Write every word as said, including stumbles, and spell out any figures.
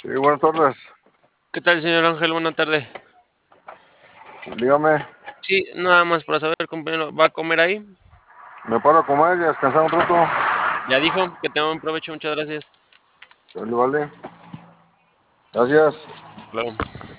Sí, buenas tardes. ¿Qué tal, señor Ángel? Buena tarde. Dígame, Sí, nada más para saber, compañero, ¿va a comer ahí? ¿me paro a comer y a descansar un rato? Ya dijo, que tenga buen provecho, muchas gracias. Vale, vale. Gracias. Claro.